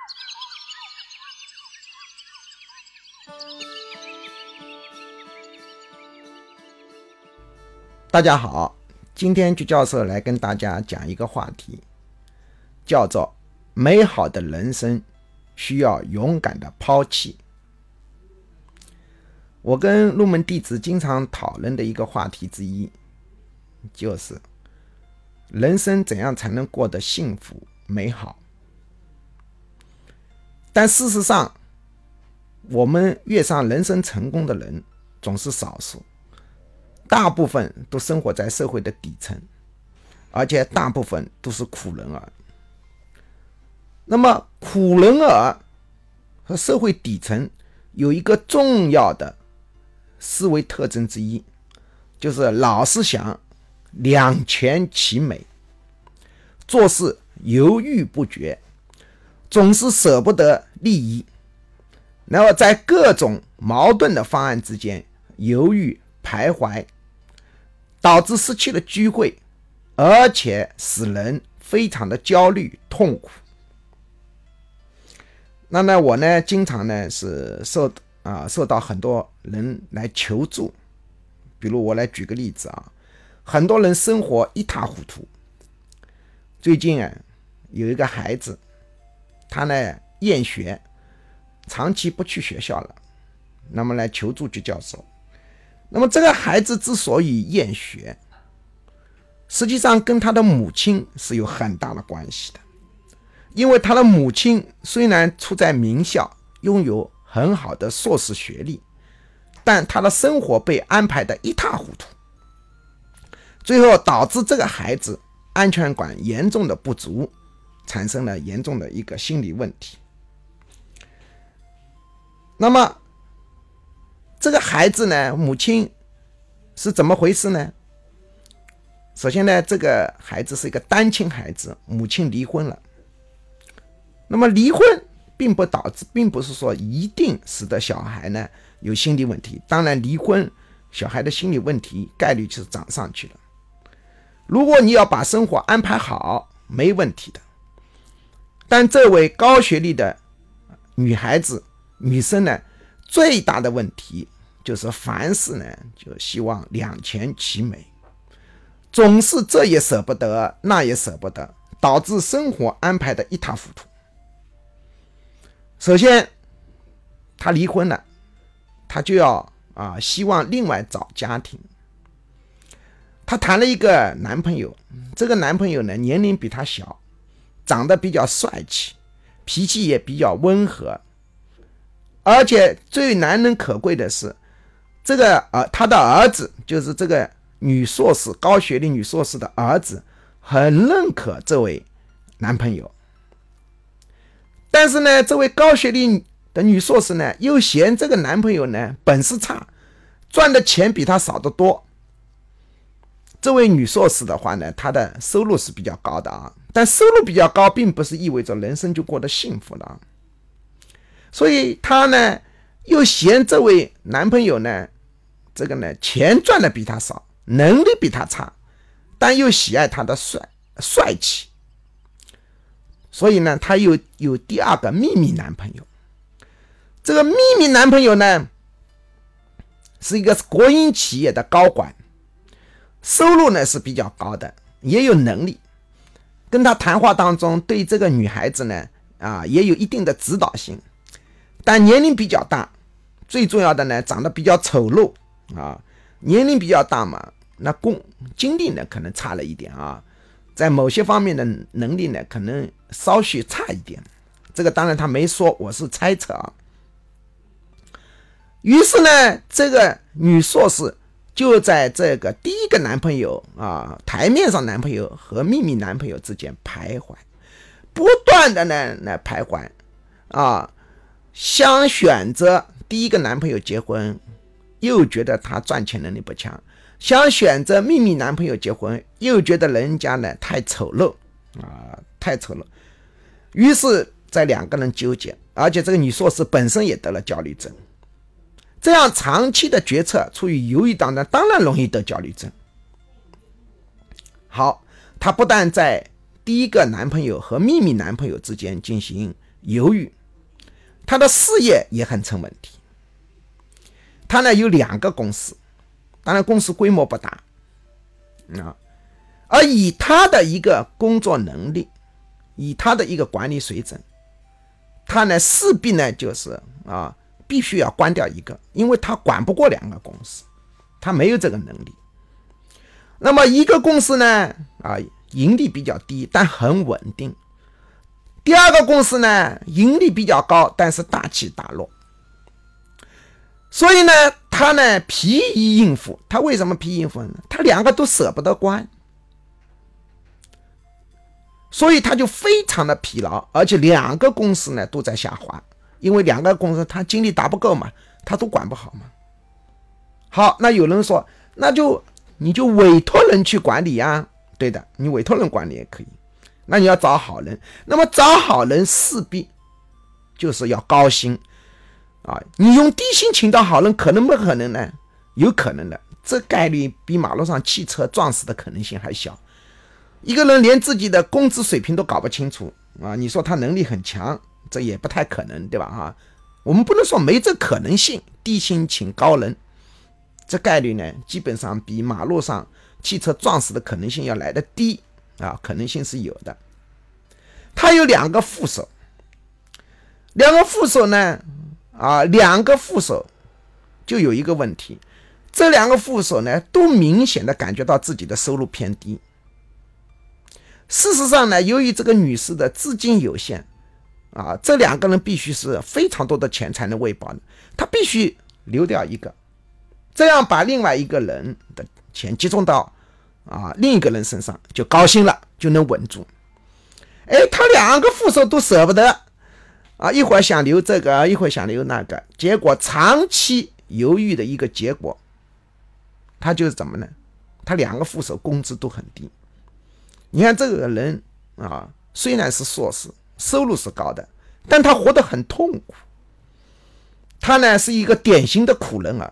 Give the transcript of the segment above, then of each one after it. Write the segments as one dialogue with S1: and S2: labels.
S1: 大家好，今天鞠教授来跟大家讲一个话题，叫做美好的人生需要勇敢的抛弃。我跟入门弟子经常讨论的一个话题之一，就是人生怎样才能过得幸福美好。但事实上，我们跃上人生成功的人总是少数，大部分都生活在社会的底层，而且大部分都是苦人儿。那么苦人儿和社会底层有一个重要的思维特征之一，就是老是想两全其美，做事犹豫不决，总是舍不得利益，然后在各种矛盾的方案之间犹豫徘徊，导致失去了机会，而且使人非常的焦虑痛苦。那么我呢，经常呢是受到很多人来求助。比如我来举个例子啊，很多人生活一塌糊涂。最近有一个孩子，他呢厌学，长期不去学校了，那么来求助鞠教授。那么这个孩子之所以厌学，实际上跟他的母亲是有很大的关系的。因为他的母亲虽然处在名校，拥有很好的硕士学历，但他的生活被安排得一塌糊涂，最后导致这个孩子安全感严重的不足，产生了严重的一个心理问题。那么这个孩子呢，母亲是怎么回事呢？首先呢，这个孩子是一个单亲孩子，母亲离婚了。那么离婚并不是说一定使得小孩呢有心理问题，当然离婚小孩的心理问题概率就是涨上去了。如果你要把生活安排好，没问题的。但这位高学历的女生呢，最大的问题就是凡事呢就希望两全其美，总是这也舍不得那也舍不得，导致生活安排的一塌糊涂。首先他离婚了，他就要希望另外找家庭。他谈了一个男朋友，这个男朋友呢年龄比他小，长得比较帅气，脾气也比较温和，而且最难能可贵的是，这个他的儿子，就是这个高学历女硕士的儿子，很认可这位男朋友。但是呢，这位高学历的女硕士呢，又嫌这个男朋友呢本事差，赚的钱比他少得多。这位女硕士的话呢，她的收入是比较高的但收入比较高并不是意味着人生就过得幸福了。所以她呢又嫌这位男朋友呢，这个呢钱赚的比他少，能力比他差，但又喜爱他的帅气。所以呢，她又有第二个秘密男朋友。这个秘密男朋友呢，是一个国营企业的高管，收入呢是比较高的，也有能力。跟他谈话当中，对这个女孩子呢，也有一定的指导性，但年龄比较大，最重要的呢，长得比较丑陋年龄比较大嘛，那经历呢可能差了一点在某些方面的能力呢可能稍许差一点，这个当然他没说，我是猜测于是呢，这个女硕士就在这个第一个男朋友台面上男朋友和秘密男朋友之间徘徊，不断的呢来徘徊想选择第一个男朋友结婚，又觉得他赚钱能力不强，想选择秘密男朋友结婚，又觉得人家呢太丑陋太丑陋。于是在两个人纠结，而且这个女硕士本身也得了焦虑症。这样长期的决策处于犹豫当中，当然容易得焦虑症。好，他不但在第第一个男朋友和秘密男朋友之间进行犹豫，他的事业也很成问题。他呢有2个公司，当然公司规模不大而以他的一个工作能力，以他的一个管理水准，他呢势必呢就是必须要关掉一个，因为他管不过2个公司，他没有这个能力。那么一个公司呢盈利比较低，但很稳定。第2个公司呢盈利比较高，但是大起大落。所以呢他呢疲于应付。他为什么疲于应付呢？他2个都舍不得关，所以他就非常的疲劳，而且2个公司呢都在下滑，因为2个公司他精力达不够嘛，他都管不好嘛。好，那有人说，那你就委托人去管理啊。对的，你委托人管理也可以，那你要找好人。那么找好人势必就是要高薪你用低薪请到好人，可能不可能呢？有可能的，这概率比马路上汽车撞死的可能性还小。一个人连自己的工资水平都搞不清楚你说他能力很强，这也不太可能，对吧我们不能说没这可能性，低薪请高人，这概率呢基本上比马路上汽车撞死的可能性要来得低可能性是有的。他有2个副手，2个副手呢2个副手就有一个问题，这2个副手呢都明显的感觉到自己的收入偏低。事实上呢，由于这个女士的资金有限这2个人必须是非常多的钱才能喂饱的，她必须留掉一个，这样把另外一个人的钱集中到另一个人身上，就高兴了，就能稳住。他2个副手都舍不得一会儿想留这个，一会儿想留那个，结果长期犹豫的一个结果，他就是怎么呢？他2个副手工资都很低。你看这个人虽然是硕士，收入是高的，但他活得很痛苦。他呢是一个典型的苦人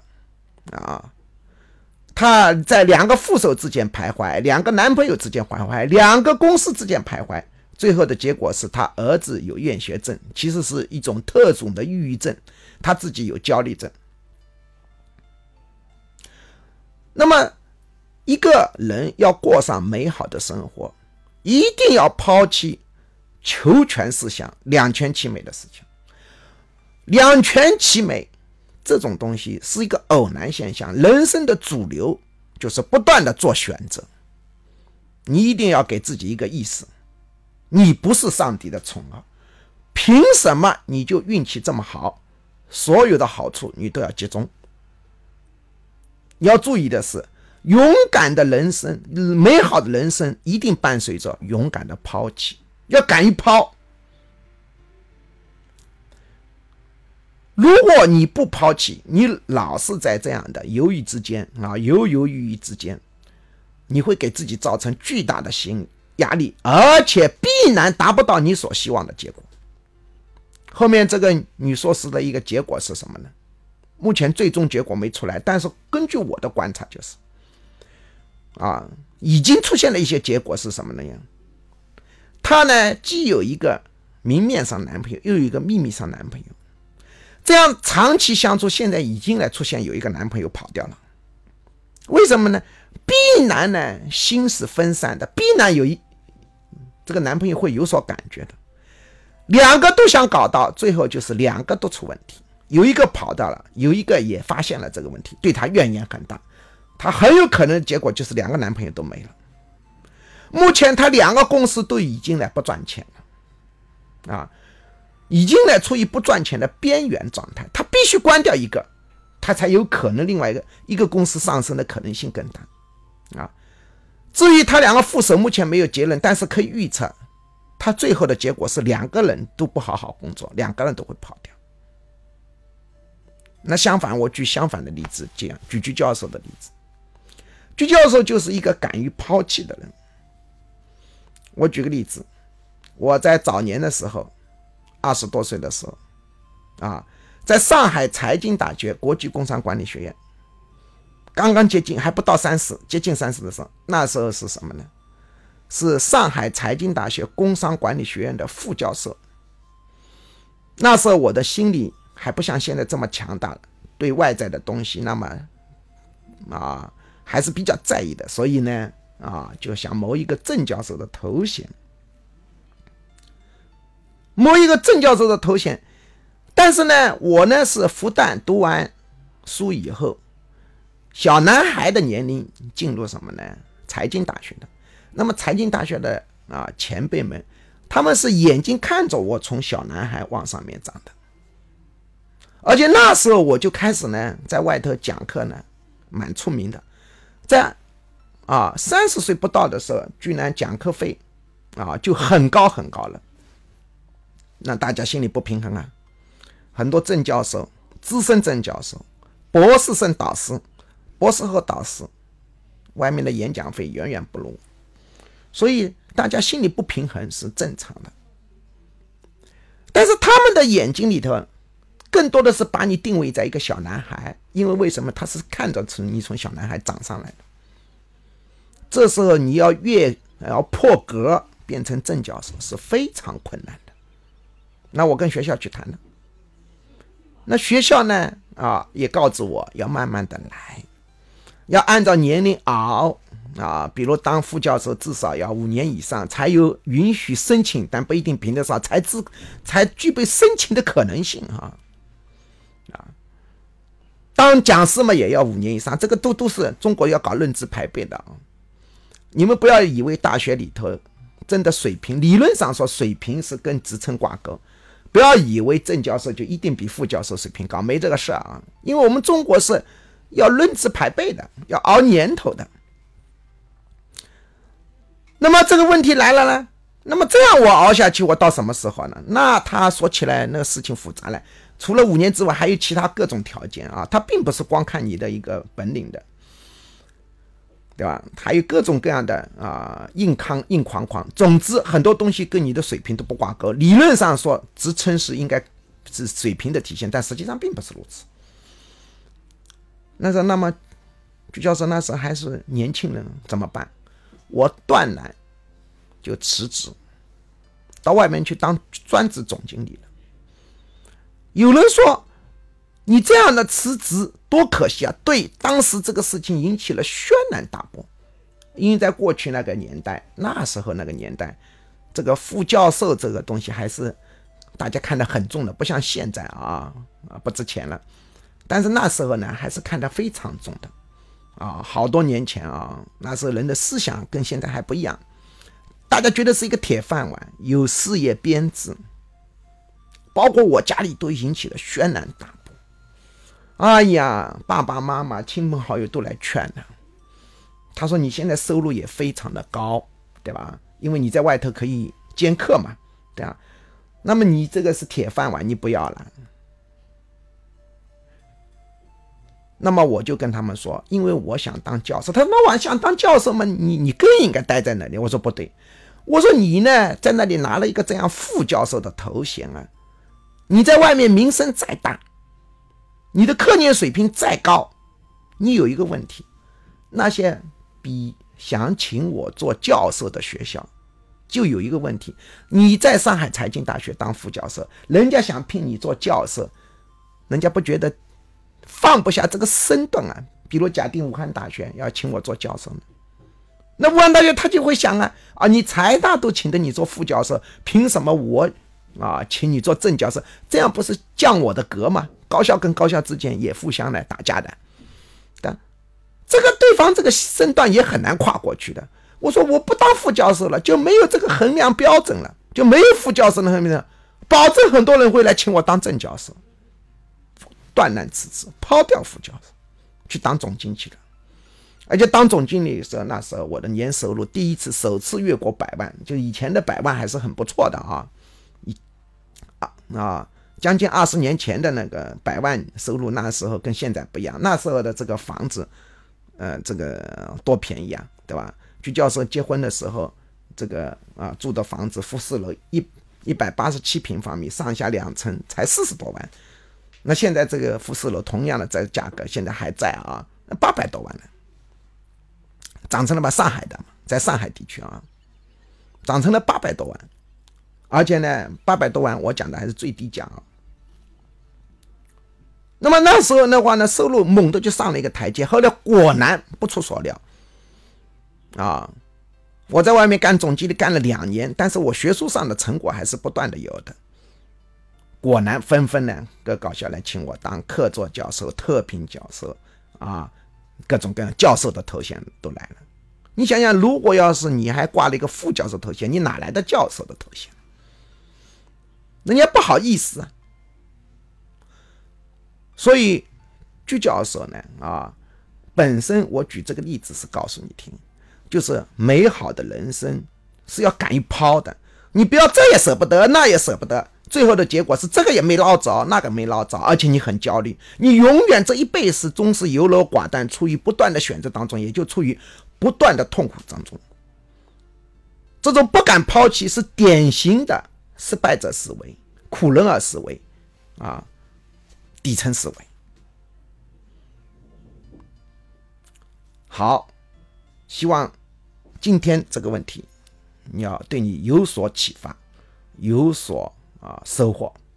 S1: 他在2个副手之间徘徊，2个男朋友之间徘徊，2个公司之间徘徊，最后的结果是他儿子有厌学症，其实是一种特种的抑郁症，他自己有焦虑症。那么一个人要过上美好的生活，一定要抛弃求全思想、两全其美的事情。两全其美这种东西是一个偶然现象，人生的主流就是不断的做选择。你一定要给自己一个意识，你不是上帝的宠儿，凭什么你就运气这么好，所有的好处你都要集中。你要注意的是，勇敢的人生，美好的人生一定伴随着勇敢的抛弃，要敢于抛。如果你不抛弃，你老是在这样的犹豫之间犹犹豫豫之间，你会给自己造成巨大的心理压力，而且必然达不到你所希望的结果。后面这个女硕士的一个结果是什么呢？目前最终结果没出来，但是根据我的观察就是已经出现了一些结果是什么呢？她呢既有一个明面上男朋友，又有一个秘密上男朋友，这样长期相处，现在已经来出现有一个男朋友跑掉了。为什么呢？必然呢心是分散的，必然这个男朋友会有所感觉的。2个都想搞到，最后就是2个都出问题，有一个跑掉了，有一个也发现了这个问题，对他怨言很大，他很有可能的结果就是2个男朋友都没了。目前他2个公司都已经来不赚钱了已经来处于不赚钱的边缘状态，他必须关掉一个，他才有可能另外一个公司上升的可能性更大至于他2个副手目前没有结论，但是可以预测他最后的结果是2个人都不好好工作，2个人都会跑掉。那相反，我举相反的例子，这样举居教授的例子。居教授就是一个敢于抛弃的人。我举个例子，我在早年的时候20多岁的时候在上海财经大学国际工商管理学院，刚刚接近还不到30，接近30的时候，那时候是什么呢？ 是上海财经大学工商管理学院的副教授。那时候我的心理还不像现在这么强大了，对外在的东西那么还是比较在意的，所以呢就想谋一个正教授的头衔，但是呢，我呢是复旦读完书以后，小男孩的年龄进入什么呢？财经大学的。那么财经大学的前辈们，他们是眼睛看着我从小男孩往上面长的，而且那时候我就开始呢在外头讲课呢，蛮出名的，在30岁不到的时候，居然讲课费就很高很高了。那大家心里不平衡啊，很多正教授、资深正教授、博士生导师、博士后导师，外面的演讲费远远不如，所以大家心里不平衡是正常的。但是他们的眼睛里头更多的是把你定位在一个小男孩，因为为什么？他是看着你从小男孩长上来的。这时候你要破格变成正教授是非常困难的。那我跟学校去谈了，那学校呢也告知我要慢慢的来，要按照年龄熬比如当副教授至少要5年以上才有允许申请，但不一定评得上，才具备申请的可能性当讲师嘛也要5年以上，这个都是中国要搞论资排辈的你们不要以为大学里头真的水平，理论上说水平是跟职称挂钩，不要以为正教授就一定比副教授水平高，没这个事因为我们中国是要论资排辈的，要熬年头的。那么这个问题来了呢，那么这样我熬下去我到什么时候呢？那他说起来那个事情复杂了，除了5年之外还有其他各种条件他并不是光看你的一个本领的，对吧？还有各种各样的硬框框，总之很多东西跟你的水平都不挂钩。理论上说职称是应该是水平的体现，但实际上并不是如此。那么鞠教授那时候还是年轻人怎么办？我断然就辞职，到外面去当专职总经理了。有人说你这样的辞职多可惜啊！对，当时这个事情引起了轩然大波，因为在过去那个年代，那时候那个年代，这个副教授这个东西还是大家看得很重的，不像现在不值钱了。但是那时候呢，还是看得非常重的好多年前那时候人的思想跟现在还不一样，大家觉得是一个铁饭碗，有事业编制，包括我家里都引起了轩然大波。哎呀，爸爸妈妈亲朋好友都来劝了，他说你现在收入也非常的高，对吧？因为你在外头可以兼课嘛，对吧？那么你这个是铁饭碗，你不要了。那么我就跟他们说，因为我想当教授。他说我想当教授嘛，你更应该待在那里。我说不对，我说你呢在那里拿了一个这样副教授的头衔你在外面名声再大，你的课业水平再高，你有一个问题，那些想请我做教授的学校就有一个问题，你在上海财经大学当副教授，人家想聘你做教授，人家不觉得放不下这个身段比如假定武汉大学要请我做教授呢，那武汉大学他就会想你财大都请得你做副教授，凭什么我请你做正教授？这样不是降我的格吗？高校跟高校之间也互相来打架的，但这个对方这个身段也很难跨过去的。我说我不当副教授了，就没有这个衡量标准了，就没有副教授的衡量，保证很多人会来请我当正教授。断然辞职，抛掉副教授，去当总经理了。而且当总经理的时候，那时候我的年收入首次越过100万，就以前的100万还是很不错的将近20年前的那个100万收入，那时候跟现在不一样。那时候的这个房子，这个多便宜对吧？鞠教授结婚的时候，这个住的房子复式楼187平方米，上下2层，才40多万。那现在这个复式楼同样的这个价格，现在还在800多万了，涨成了上海的，在上海地区涨成了800多万，而且呢，800多万我讲的还是最低价啊。那么那时候的话呢，收入猛地就上了一个台阶，后来果然不出所料啊，我在外面干总经理干了2年，但是我学术上的成果还是不断的有的。果然纷纷呢各高校来请我当客座教授、特聘教授啊，各种各样教授的头衔都来了。你想想，如果要是你还挂了一个副教授头衔，你哪来的教授的头衔？人家不好意思啊。所以居教授呢本身我举这个例子是告诉你听，就是美好的人生是要敢于抛的，你不要这也舍不得那也舍不得，最后的结果是这个也没捞着那个没捞着，而且你很焦虑，你永远这一辈子终是优柔寡断，处于不断的选择当中，也就处于不断的痛苦当中。这种不敢抛弃是典型的失败者思维、苦人儿思维底层思维。好，希望今天这个问题对你有所启发，有所收获。